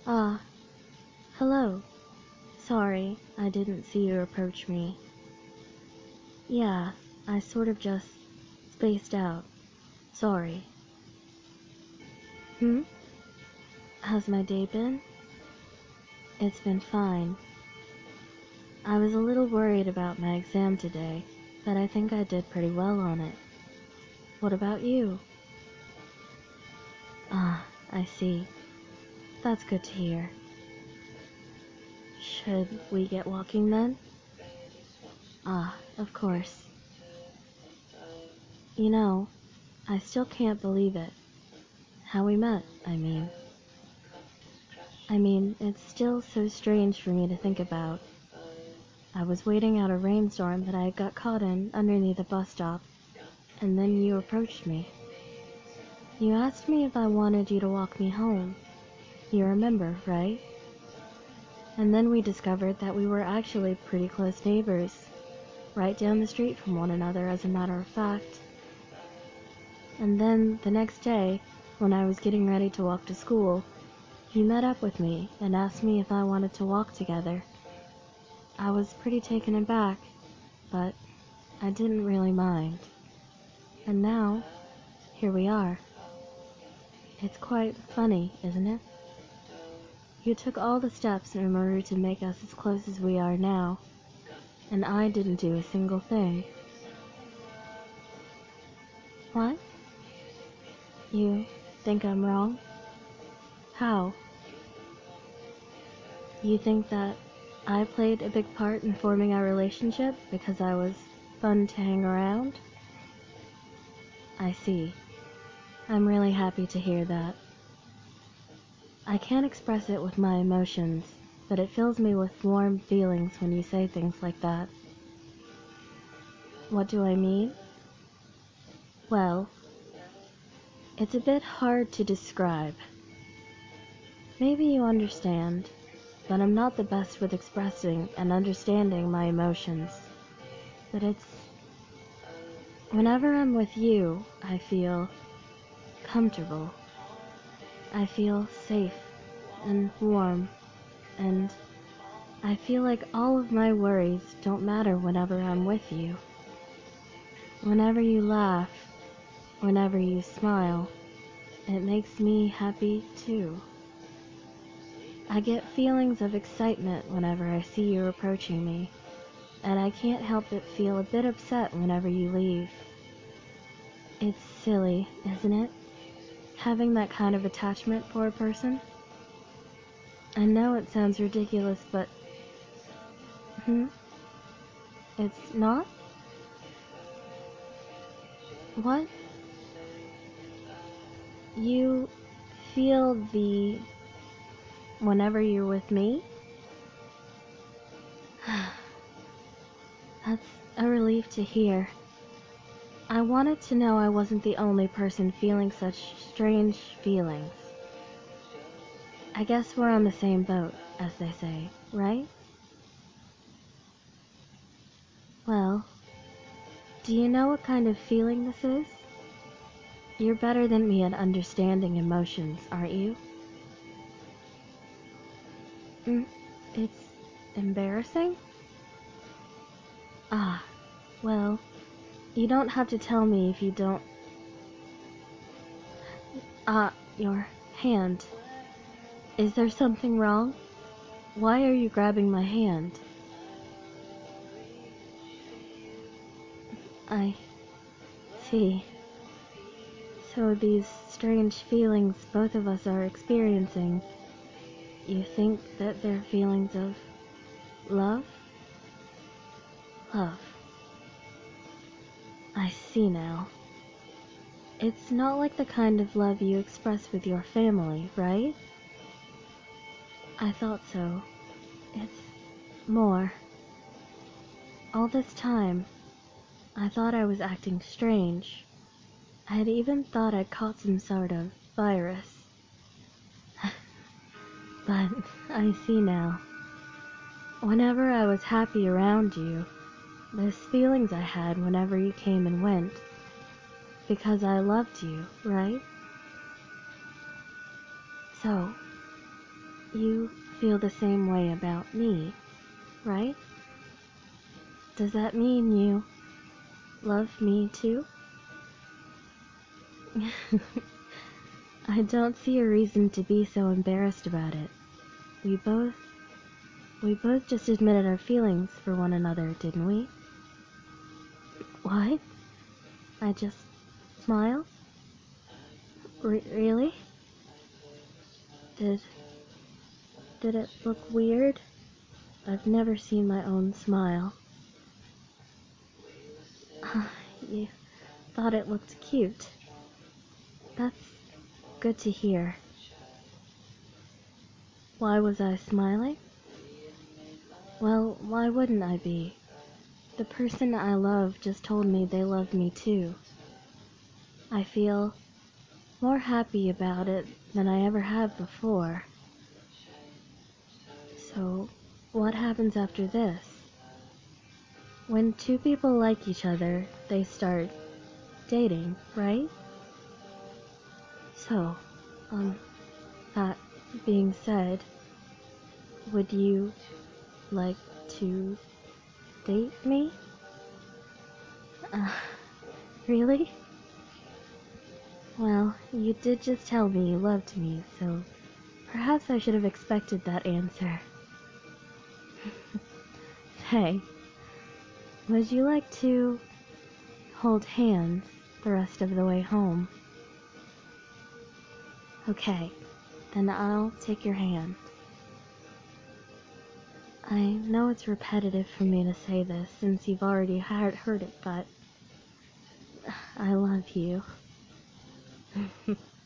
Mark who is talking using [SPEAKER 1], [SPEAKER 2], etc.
[SPEAKER 1] Ah, hello. Sorry, I didn't see you approach me. Yeah, I sort of just spaced out. Sorry. Hmm? How's my day been? It's been fine. I was a little worried about my exam today, but I think I did pretty well on it. What about you? Ah, I see. That's good to hear. Should we get walking then? Ah, of course. You know, I still can't believe it. How we met, I mean. It's still so strange for me to think about. I was waiting out a rainstorm that I got caught in underneath a bus stop, and then you approached me. You asked me if I wanted you to walk me home. You remember, right? And then we discovered that we were actually pretty close neighbors, right down the street from one another, as a matter of fact. And then, the next day, when I was getting ready to walk to school, you met up with me and asked me if I wanted to walk together. I was pretty taken aback, but I didn't really mind. And now, here we are. It's quite funny, isn't it? You took all the steps in order to make us as close as we are now, and I didn't do a single thing. What? You think I'm wrong? How? You think that I played a big part in forming our relationship because I was fun to hang around? I see. I'm really happy to hear that. I can't express it with my emotions, but it fills me with warm feelings when you say things like that. What do I mean? Well, it's a bit hard to describe. Maybe you understand, but I'm not the best with expressing and understanding my emotions. But whenever I'm with you, I feel comfortable. I feel safe and warm, and I feel like all of my worries don't matter whenever I'm with you. Whenever you laugh, whenever you smile, it makes me happy too. I get feelings of excitement whenever I see you approaching me, and I can't help but feel a bit upset whenever you leave. It's silly, isn't it? Having that kind of attachment for a person? I know it sounds ridiculous, but... It's not? What? You feel whenever you're with me? That's a relief to hear. I wanted to know I wasn't the only person feeling such strange feelings. I guess we're on the same boat, as they say, right? Well, do you know what kind of feeling this is? You're better than me at understanding emotions, aren't you? It's embarrassing? Ah, well, you don't have to tell me if you don't... Your hand. Is there something wrong? Why are you grabbing my hand? I see. So these strange feelings both of us are experiencing, you think that they're feelings of love? Love. I see now. It's not like the kind of love you express with your family, right? I thought so. It's more. All this time, I thought I was acting strange. I had even thought I'd caught some sort of virus. But I see now. Whenever I was happy around you, those feelings I had whenever you came and went, because I loved you, right? So, You feel the same way about me, right? Does that mean you love me too? I don't see a reason to be so embarrassed about it. We both just admitted our feelings for one another, didn't we? What? I just smiled? Really? Did it look weird? I've never seen my own smile. You thought it looked cute. That's good to hear. Why was I smiling? Well, why wouldn't I be? The person I love just told me they love me too. I feel more happy about it than I ever have before. So, what happens after this? When two people like each other, they start dating, right? So, that being said, would you like to date me? Uh, really? Well, you did just tell me you loved me, so perhaps I should have expected that answer. Hey, would you like to hold hands the rest of the way home? Okay, then I'll take your hand. I know it's repetitive for me to say this since you've already heard it, but I love you.